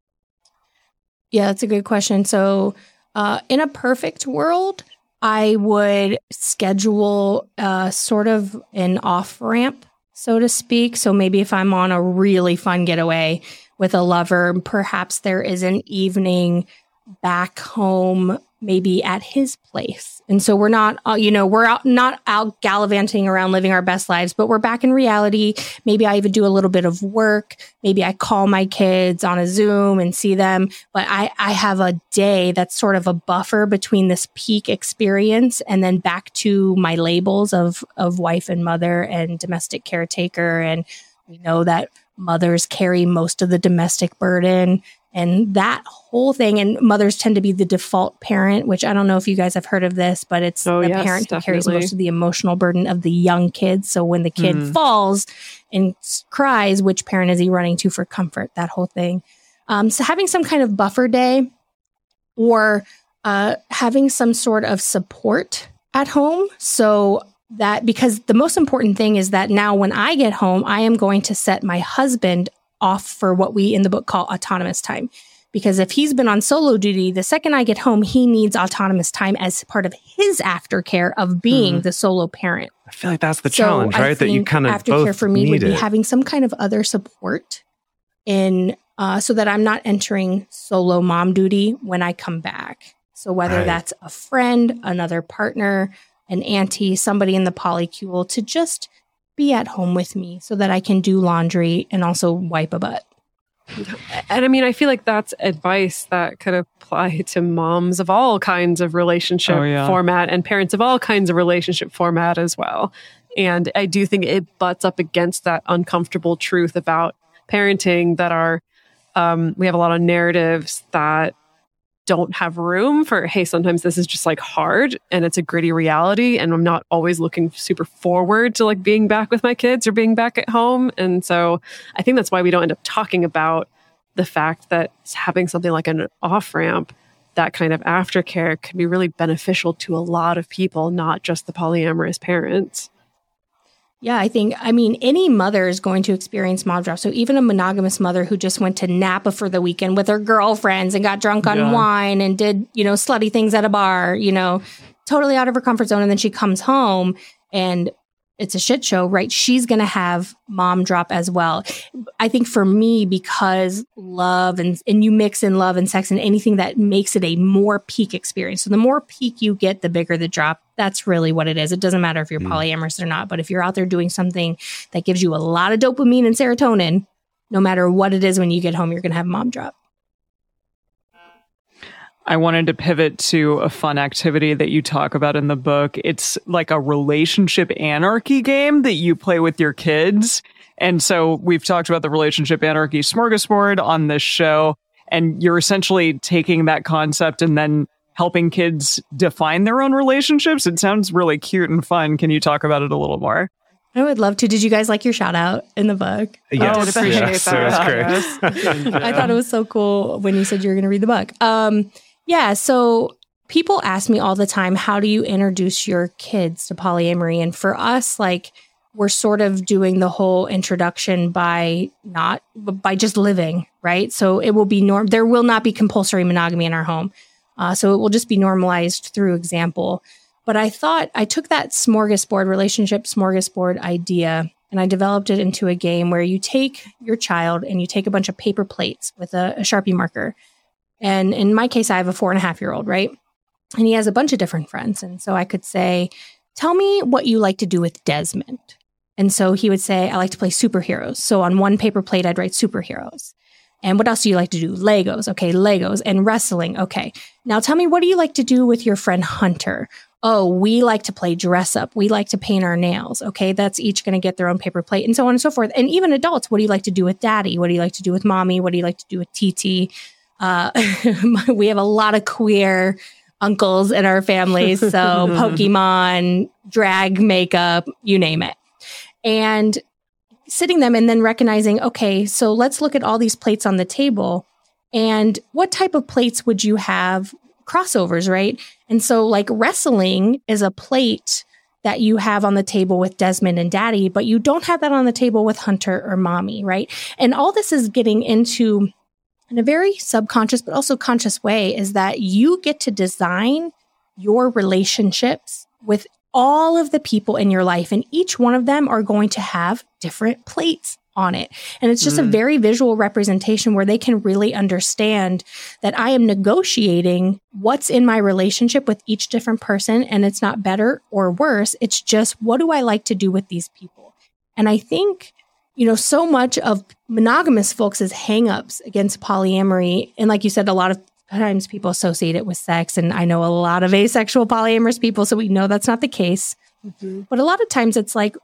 Yeah, that's a good question. So uh, in a perfect world, I would schedule uh, sort of an off-ramp, so to speak. So maybe if I'm on a really fun getaway with a lover, perhaps there is an evening back home, maybe at his place. And so we're not, uh, you know, we're out, not out gallivanting around living our best lives, but we're back in reality. Maybe I even do a little bit of work. Maybe I call my kids on a Zoom and see them. But I, I have a day that's sort of a buffer between this peak experience and then back to my labels of, of wife and mother and domestic caretaker. And we know that mothers carry most of the domestic burden. And that whole thing, and mothers tend to be the default parent, which I don't know if you guys have heard of this, but it's oh, the yes, parent who definitely. carries most of the emotional burden of the young kids. So when the kid mm. falls and cries, which parent is he running to for comfort? That whole thing. Um, so having some kind of buffer day or uh, having some sort of support at home. So that, because the most important thing is that now when I get home, I am going to set my husband off for what we in the book call autonomous time. Because if he's been on solo duty, the second I get home, he needs autonomous time as part of his aftercare of being mm. the solo parent. I feel like that's the so challenge, right? That you kind of aftercare both for me need would be it. having some kind of other support in uh, so that I'm not entering solo mom duty when I come back. So whether Right. that's a friend, another partner, an auntie, somebody in the polycule to just be at home with me so that I can do laundry and also wipe a butt. And I mean, I feel like that's advice that could apply to moms of all kinds of relationship Oh, yeah. format and parents of all kinds of relationship format as well. And I do think it butts up against that uncomfortable truth about parenting that are, um, we have a lot of narratives that don't have room for, hey, sometimes this is just like hard and it's a gritty reality. And I'm not always looking super forward to like being back with my kids or being back at home. And so I think that's why we don't end up talking about the fact that having something like an off ramp, that kind of aftercare can be really beneficial to a lot of people, not just the polyamorous parents. Yeah, I think, I mean, any mother is going to experience mom drop. So even a monogamous mother who just went to Napa for the weekend with her girlfriends and got drunk on Yeah. wine and did, you know, slutty things at a bar, you know, totally out of her comfort zone. And then she comes home and it's a shit show, right? She's going to have mom drop as well. I think for me, because love and, and you mix in love and sex and anything that makes it a more peak experience. So the more peak you get, the bigger the drop. That's really what it is. It doesn't matter if you're mm. polyamorous or not, but if you're out there doing something that gives you a lot of dopamine and serotonin, no matter what it is, when you get home, you're going to have mom drop. I wanted to pivot to a fun activity that you talk about in the book. It's like a relationship anarchy game that you play with your kids. And so we've talked about the relationship anarchy smorgasbord on this show, and you're essentially taking that concept and then helping kids define their own relationships. It sounds really cute and fun. Can you talk about it a little more? I would love to. Did you guys like your shout out in the book? Yes, oh, I'd appreciate yes, that. That was great. I thought it was so cool when you said you were going to read the book. Um, yeah, so people ask me all the time, how do you introduce your kids to polyamory? And for us, like, we're sort of doing the whole introduction by not, by just living, right? So it will be norm. There will not be compulsory monogamy in our home. Uh, so it will just be normalized through example. But I thought I took that smorgasbord, relationship smorgasbord idea, and I developed it into a game where you take your child and you take a bunch of paper plates with a, a Sharpie marker. And in my case, I have a four and a half year old, right? And he has a bunch of different friends. And so I could say, tell me what you like to do with Desmond. And so he would say, I like to play superheroes. So on one paper plate, I'd write superheroes. And what else do you like to do? Legos. Okay, Legos. And wrestling. Okay. Now tell me, what do you like to do with your friend Hunter? Oh, we like to play dress up. We like to paint our nails. Okay, that's each going to get their own paper plate and so on and so forth. And even adults, what do you like to do with daddy? What do you like to do with mommy? What do you like to do with T T? Uh, we have a lot of queer uncles in our family. So Pokemon, drag makeup, you name it. And sitting them and then recognizing, okay, so let's look at all these plates on the table. And what type of plates would you have crossovers, right? And so like wrestling is a plate that you have on the table with Desmond and daddy, but you don't have that on the table with Hunter or mommy, right? And all this is getting into, in a very subconscious but also conscious way, is that you get to design your relationships with all of the people in your life, and each one of them are going to have different plates on it. And it's just mm. a very visual representation where they can really understand that I am negotiating what's in my relationship with each different person, and it's not better or worse. It's just, what do I like to do with these people? And I think, you know, so much of monogamous folks' hangups against polyamory, and like you said, a lot of times people associate it with sex, and I know a lot of asexual polyamorous people, so we know that's not the case. Mm-hmm. But a lot of times it's like,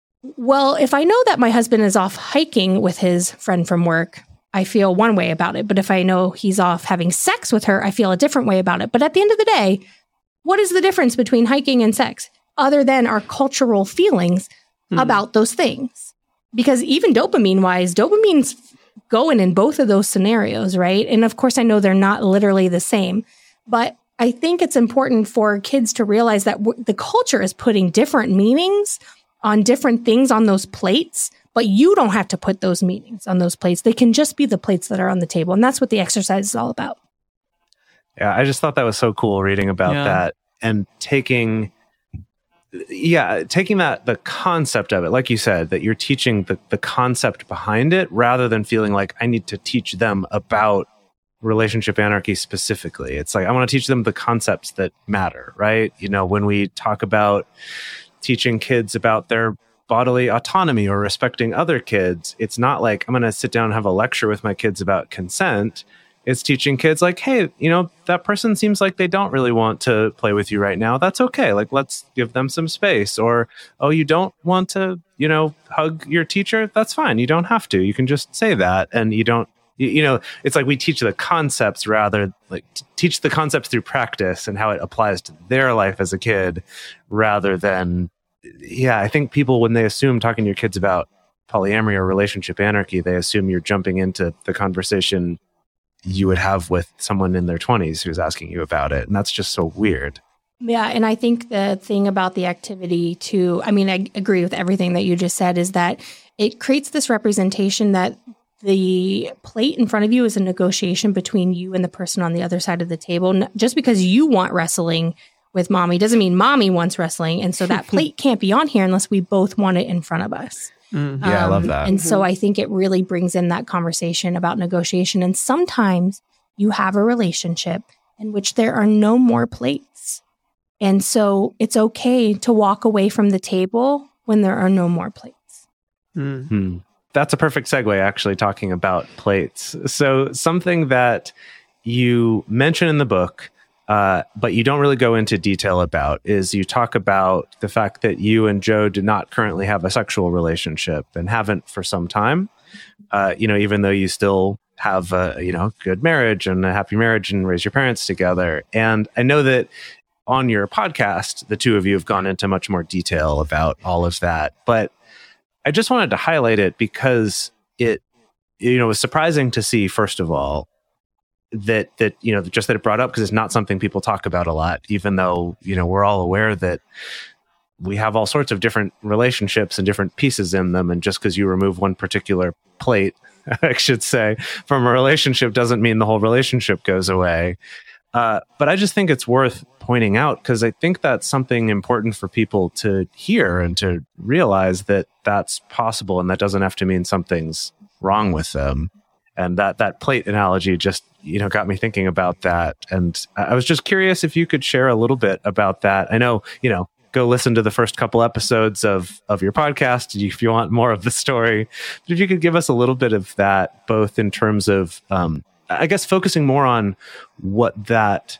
well, if I know that my husband is off hiking with his friend from work, I feel one way about it. But if I know he's off having sex with her, I feel a different way about it. But at the end of the day, what is the difference between hiking and sex other than our cultural feelings mm-hmm. about those things? Because even dopamine-wise, dopamine's going in both of those scenarios, right? And of course, I know they're not literally the same, but I think it's important for kids to realize that w- the culture is putting different meanings on different things on those plates, but you don't have to put those meanings on those plates. They can just be the plates that are on the table. And that's what the exercise is all about. Yeah, I just thought that was so cool reading about yeah. that and taking... Yeah, taking that, the concept of it, like you said, that you're teaching the, the concept behind it rather than feeling like I need to teach them about relationship anarchy specifically. It's like, I want to teach them the concepts that matter, right? You know, when we talk about teaching kids about their bodily autonomy or respecting other kids, it's not like I'm going to sit down and have a lecture with my kids about consent. It's teaching kids like, hey, you know, that person seems like they don't really want to play with you right now. That's okay. Like, let's give them some space. Or, oh, you don't want to, you know, hug your teacher? That's fine. You don't have to. You can just say that. And you don't, you, you know, it's like we teach the concepts rather, like t- teach the concepts through practice and how it applies to their life as a kid rather than, yeah, I think people, when they assume talking to your kids about polyamory or relationship anarchy, they assume you're jumping into the conversation you would have with someone in their twenties who's asking you about it. And that's just so weird. Yeah. And I think the thing about the activity too, I mean, I agree with everything that you just said, is that it creates this representation that the plate in front of you is a negotiation between you and the person on the other side of the table. Just because you want wrestling with mommy doesn't mean mommy wants wrestling. And so that plate can't be on here unless we both want it in front of us. Mm. Yeah, I love that. And so I think it really brings in that conversation about negotiation. And sometimes you have a relationship in which there are no more plates. And so it's okay to walk away from the table when there are no more plates. Mm. Hmm. That's a perfect segue, actually, talking about plates. So something that you mention in the book, uh, but you don't really go into detail about, is you talk about the fact that you and Joe do not currently have a sexual relationship and haven't for some time. Uh, you know, even though you still have a, you know, good marriage and a happy marriage and raise your parents together. And I know that on your podcast, the two of you have gone into much more detail about all of that. But I just wanted to highlight it because it, you know, was surprising to see, first of all, that, that, you know, just that it brought up, because it's not something people talk about a lot, even though, you know, we're all aware that we have all sorts of different relationships and different pieces in them. And just because you remove one particular plate, I should say, from a relationship doesn't mean the whole relationship goes away. Uh, but I just think it's worth pointing out, because I think that's something important for people to hear and to realize that that's possible, and that doesn't have to mean something's wrong with them. And that that plate analogy just, you know, got me thinking about that. And I was just curious if you could share a little bit about that. I know, you know, go listen to the first couple episodes of, of your podcast if you want more of the story. But if you could give us a little bit of that, both in terms of, um, I guess, focusing more on what that,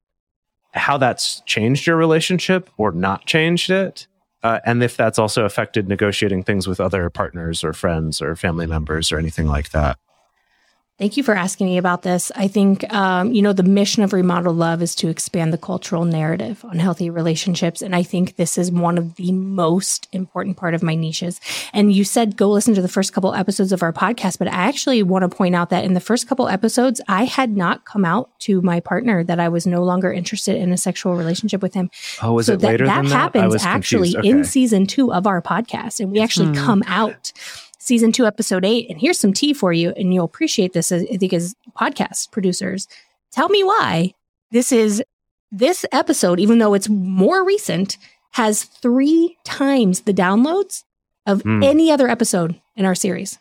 how that's changed your relationship or not changed it. Uh, and if that's also affected negotiating things with other partners or friends or family members or anything like that. Thank you for asking me about this. I think, um, you know, the mission of Remodeled Love is to expand the cultural narrative on healthy relationships. And I think this is one of the most important part of my niches. And you said, go listen to the first couple episodes of our podcast. But I actually want to point out that in the first couple episodes, I had not come out to my partner that I was no longer interested in a sexual relationship with him. Oh, was so it that, later that than that? happens I was actually confused. Okay. in season two of our podcast. And we actually Hmm. come out season two, episode eight. And here's some tea for you. And you'll appreciate this, I think, as podcast producers. Tell me why this is, this episode, even though it's more recent, has three times the downloads of Hmm. any other episode in our series.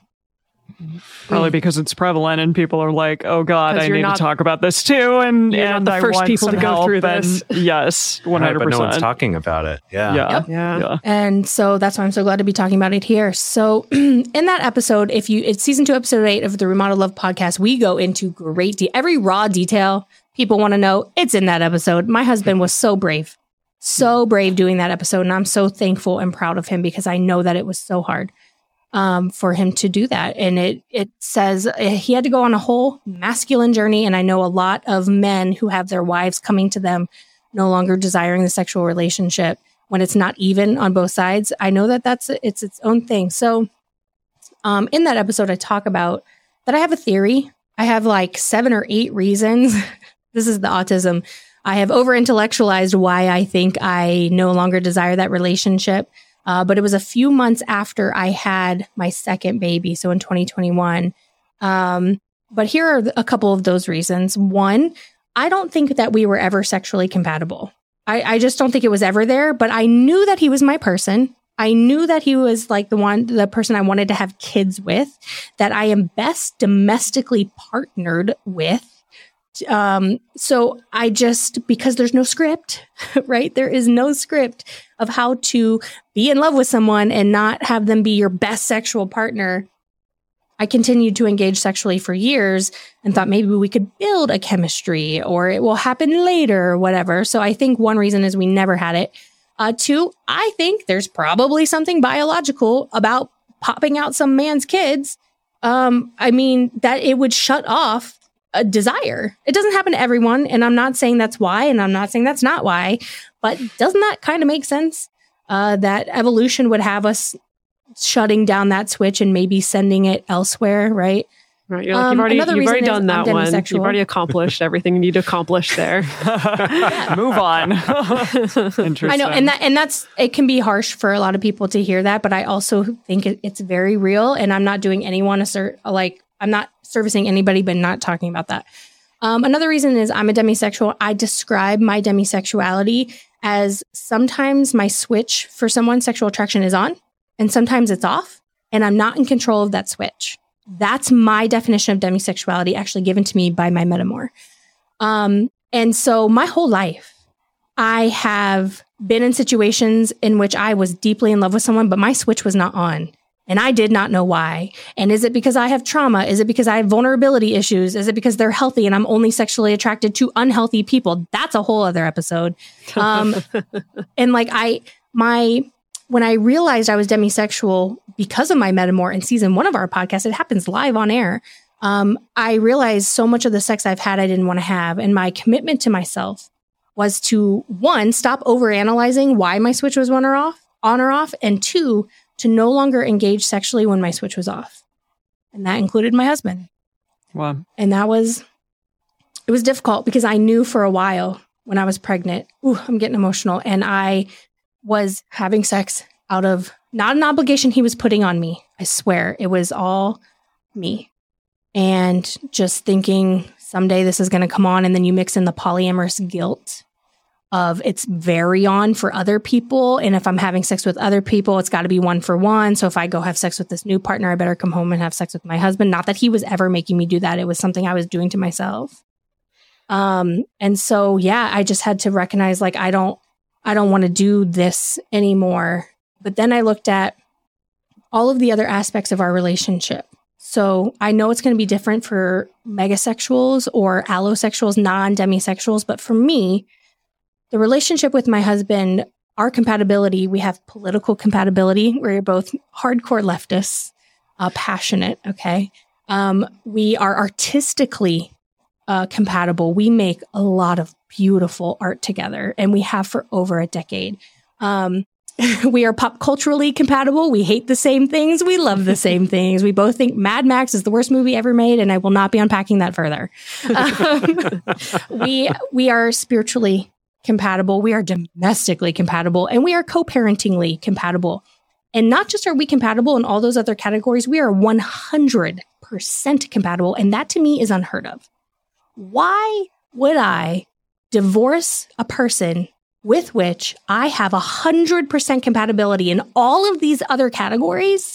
Probably because it's prevalent and people are like, oh God, 'Cause I you're need not- to talk about this too. And, you're not and the I first want people some to go help. through And this. yes, one Right, hundred but percent. no one's talking about it. Yeah. Yeah. Yep. Yeah. Yeah. And so that's why I'm so glad to be talking about it here. So in that episode, if you, it's season two, episode eight of the Remodeled Love podcast, we go into great, de- every raw detail people want to know. It's in that episode. My husband was so brave, so brave doing that episode. And I'm so thankful and proud of him because I know that it was so hard um, for him to do that. And it, it says uh, he had to go on a whole masculine journey. And I know a lot of men who have their wives coming to them, no longer desiring the sexual relationship when it's not even on both sides. I know that that's, it's its own thing. So um, in that episode, I talk about that I have a theory. I have like seven or eight reasons. This is the autism. I have over intellectualized why I think I no longer desire that relationship. Uh, but it was a few months after I had my second baby. So in twenty twenty-one. Um, but here are a couple of those reasons. One, I don't think that we were ever sexually compatible. I, I just don't think it was ever there, but I knew that he was my person. I knew that he was like the one, the person I wanted to have kids with, that I am best domestically partnered with. Um, so I just, because there's no script, right? There is no script of how to be in love with someone and not have them be your best sexual partner. I continued to engage sexually for years and thought maybe we could build a chemistry or it will happen later or whatever. So I think one reason is we never had it. Uh, two, I think there's probably something biological about popping out some man's kids. Um, I mean, that it would shut off a desire. It doesn't happen to everyone. And I'm not saying that's why, and I'm not saying that's not why, but doesn't that kind of make sense? Uh, that evolution would have us shutting down that switch and maybe sending it elsewhere, right? Right. You're like, Um, you've already, another you've already reason is done I'm that one. demisexual. You've already accomplished everything you need to accomplish there. Move on. Interesting. I know, and that and that's it can be harsh for a lot of people to hear that, but I also think it, it's very real. And I'm not doing anyone a ser- like I'm not servicing anybody, but not talking about that. Um, another reason is I'm a demisexual. I describe my demisexuality as sometimes my switch for someone's sexual attraction is on and sometimes it's off, and I'm not in control of that switch. That's my definition of demisexuality, actually given to me by my metamor. Um, and so my whole life, I have been in situations in which I was deeply in love with someone, but my switch was not on. And I did not know why. And is it because I have trauma? Is it because I have vulnerability issues? Is it because they're healthy and I'm only sexually attracted to unhealthy people? That's a whole other episode. Um, and like I, my, when I realized I was demisexual because of my metamor in season one of our podcast, it happens live on air. Um, I realized so much of the sex I've had I didn't want to have. And my commitment to myself was to, one, stop overanalyzing why my switch was on or off, on or off, and two, to no longer engage sexually when my switch was off. And that included my husband. Wow. And that was, it was difficult because I knew for a while when I was pregnant, ooh, I'm getting emotional. And I was having sex out of not an obligation he was putting on me. I swear it was all me. And just thinking someday this is going to come on. And then you mix in the polyamorous guilt of it's very on for other people. And if I'm having sex with other people, it's got to be one for one. So if I go have sex with this new partner, I better come home and have sex with my husband. Not that he was ever making me do that. It was something I was doing to myself. Um, and so, yeah, I just had to recognize like, I don't, I don't want to do this anymore. But then I looked at all of the other aspects of our relationship. So I know it's going to be different for megasexuals or allosexuals, non-demisexuals. But for me, the relationship with my husband, our compatibility, we have political compatibility. We're both hardcore leftists, uh, passionate, okay? Um, we are artistically uh, compatible. We make a lot of beautiful art together, and we have for over a decade. Um, we are pop culturally compatible. We hate the same things. We love the same things. We both think Mad Max is the worst movie ever made, and I will not be unpacking that further. Um, we we are spiritually compatible. We are domestically compatible, and we are co-parentingly compatible. And not just are we compatible in all those other categories, we are one hundred percent compatible. And that to me is unheard of. Why would I divorce a person with which I have one hundred percent compatibility in all of these other categories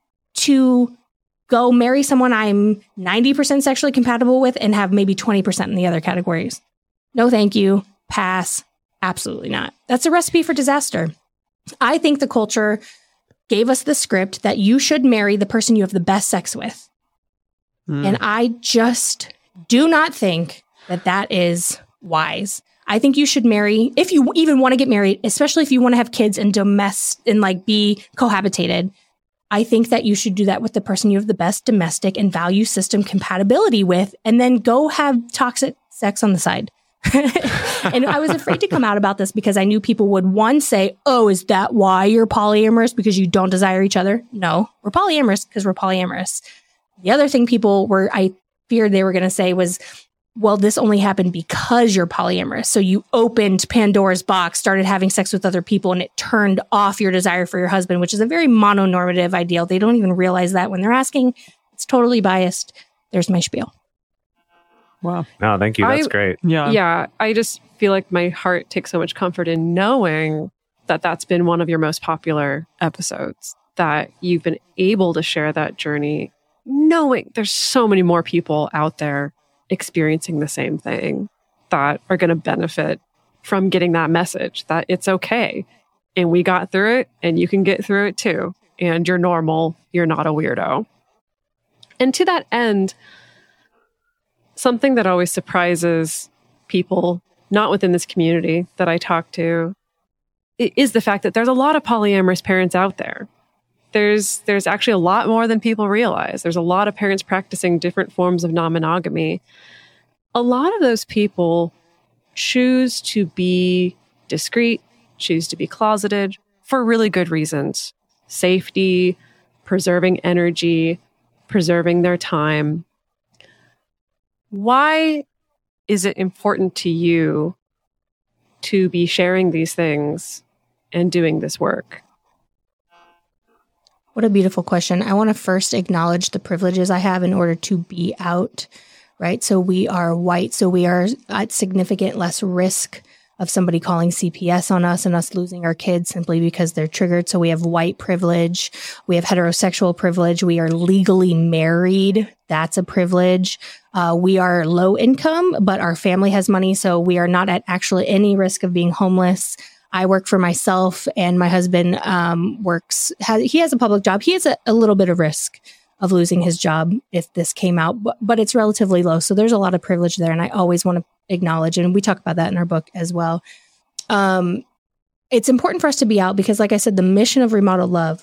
to go marry someone I'm ninety percent sexually compatible with and have maybe twenty percent in the other categories? No, thank you. Pass. Absolutely not. That's a recipe for disaster. I think the culture gave us the script that you should marry the person you have the best sex with. Mm. And I just do not think that that is wise. I think you should marry, if you even want to get married, especially if you want to have kids and domestic and like be cohabitated. I think that you should do that with the person you have the best domestic and value system compatibility with, and then go have toxic sex on the side. And I was afraid to come out about this because I knew people would, one, say, oh, is that why you're polyamorous? Because you don't desire each other? No, we're polyamorous because we're polyamorous. The other thing people were, I feared they were going to say was, well, this only happened because you're polyamorous. So you opened Pandora's box, started having sex with other people, and it turned off your desire for your husband, which is a very mononormative ideal. They don't even realize that when they're asking. It's totally biased. There's my spiel. Wow. No, thank you. That's I, great. Yeah. Yeah. I just feel like my heart takes so much comfort in knowing that that's been one of your most popular episodes, that you've been able to share that journey, knowing there's so many more people out there experiencing the same thing that are going to benefit from getting that message that it's okay. And we got through it, and you can get through it too. And you're normal. You're not a weirdo. And to that end, something that always surprises people, not within this community that I talk to, is the fact that there's a lot of polyamorous parents out there. There's there's actually a lot more than people realize. There's a lot of parents practicing different forms of non-monogamy. A lot of those people choose to be discreet, choose to be closeted for really good reasons. Safety, preserving energy, preserving their time. Why is it important to you to be sharing these things and doing this work? What a beautiful question. I want to first acknowledge the privileges I have in order to be out right? So we are white. So we are at significant less risk of somebody calling C P S on us and us losing our kids simply because they're triggered. So we have white privilege. We have heterosexual privilege. We are legally married. That's a privilege. Uh, we are low income, but our family has money. So we are not at actually any risk of being homeless. I work for myself and my husband um, works, has, he has a public job. He has a, a little bit of risk of losing his job if this came out, but, but it's relatively low. So there's a lot of privilege there. And I always want to acknowledge, and we talk about that in our book as well. Um, it's important for us to be out because, like I said, the mission of Remodeled Love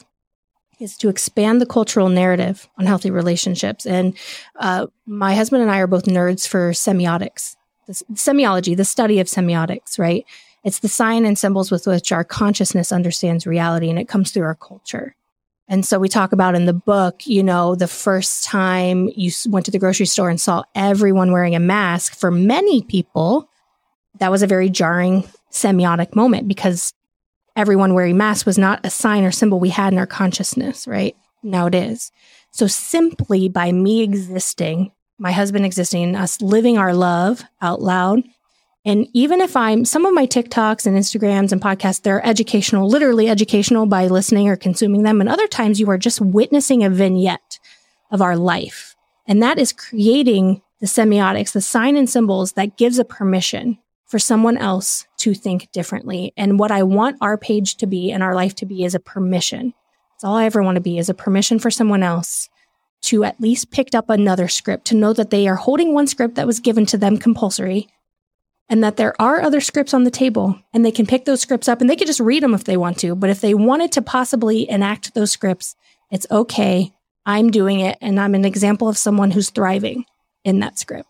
is to expand the cultural narrative on healthy relationships. And uh, my husband and I are both nerds for semiotics, the, semiology, the study of semiotics, right? It's the sign and symbols with which our consciousness understands reality, and it comes through our culture. And so we talk about in the book, you know, the first time you went to the grocery store and saw everyone wearing a mask, for many people, that was a very jarring semiotic moment because everyone wearing masks was not a sign or symbol we had in our consciousness, right? Now it is. So simply by me existing, my husband existing, us living our love out loud, and even if I'm, some of my TikToks and Instagrams and podcasts, they're educational, literally educational by listening or consuming them. And other times you are just witnessing a vignette of our life. And that is creating the semiotics, the sign and symbols that gives a permission for someone else to think differently. And what I want our page to be and our life to be is a permission. That's all I ever want to be, is a permission for someone else to at least pick up another script, to know that they are holding one script that was given to them compulsory, and that there are other scripts on the table, and they can pick those scripts up and they can just read them if they want to. But if they wanted to possibly enact those scripts, it's okay. I'm doing it, and I'm an example of someone who's thriving in that script.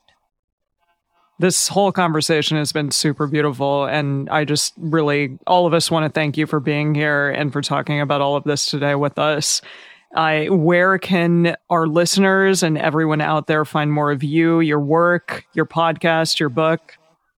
This whole conversation has been super beautiful, and I just really, all of us want to thank you for being here and for talking about all of this today with us. I, where can our listeners and everyone out there find more of you, your work, your podcast, your book?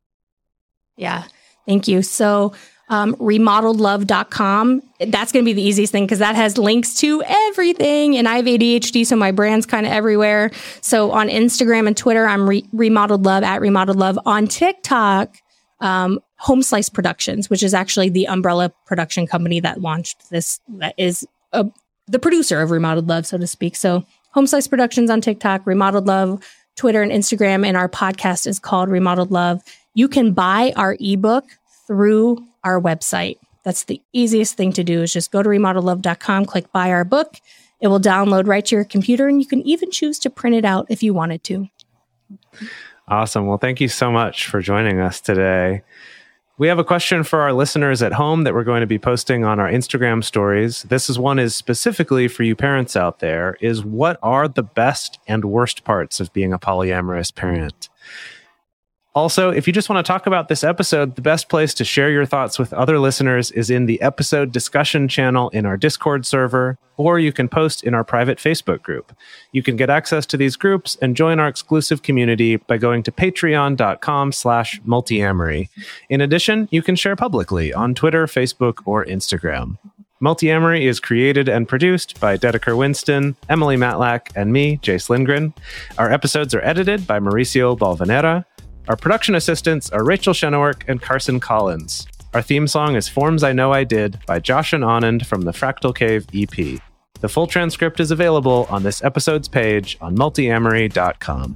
Yeah, thank you. So um, remodeled love dot com, that's going to be the easiest thing because that has links to everything. And I have A D H D, so my brand's kind of everywhere. So on Instagram and Twitter, I'm re- Remodeled Love, at Remodeled Love. On TikTok, um, Home Slice Productions, which is actually the umbrella production company that launched this, that is a, the producer of Remodeled Love, so to speak. So Home Slice Productions on TikTok, Remodeled Love, Twitter and Instagram, and our podcast is called Remodeled Love. You can buy our ebook through our website. That's the easiest thing to do, is just go to remodeled love dot com, click buy our book. It will download right to your computer, and you can even choose to print it out if you wanted to. Awesome. Well, thank you so much for joining us today. We have a question for our listeners at home that we're going to be posting on our Instagram stories. This is one is specifically for you parents out there, is what are the best and worst parts of being a polyamorous parent? Also, if you just want to talk about this episode, the best place to share your thoughts with other listeners is in the episode discussion channel in our Discord server, or you can post in our private Facebook group. You can get access to these groups and join our exclusive community by going to patreon.com slash multiamory. In addition, you can share publicly on Twitter, Facebook, or Instagram. Multiamory is created and produced by Dedeker Winston, Emily Matlack, and me, Jace Lindgren. Our episodes are edited by Mauricio Balvanera. Our production assistants are Rachel Shenowork and Carson Collins. Our theme song is Forms I Know I Did by Josh and Anand from the Fractal Cave E P. The full transcript is available on this episode's page on multiamory dot com.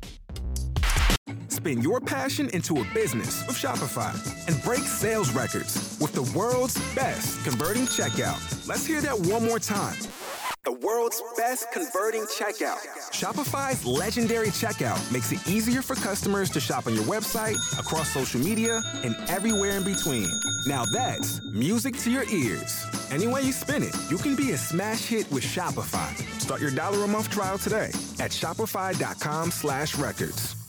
Spin your passion into a business with Shopify and break sales records with the world's best converting checkout. Let's hear that one more time. The world's best converting checkout. Shopify's legendary checkout makes it easier for customers to shop on your website, across social media, and everywhere in between. Now that's music to your ears. Any way you spin it, you can be a smash hit with Shopify. Start your dollar a month trial today at shopify.com slash records.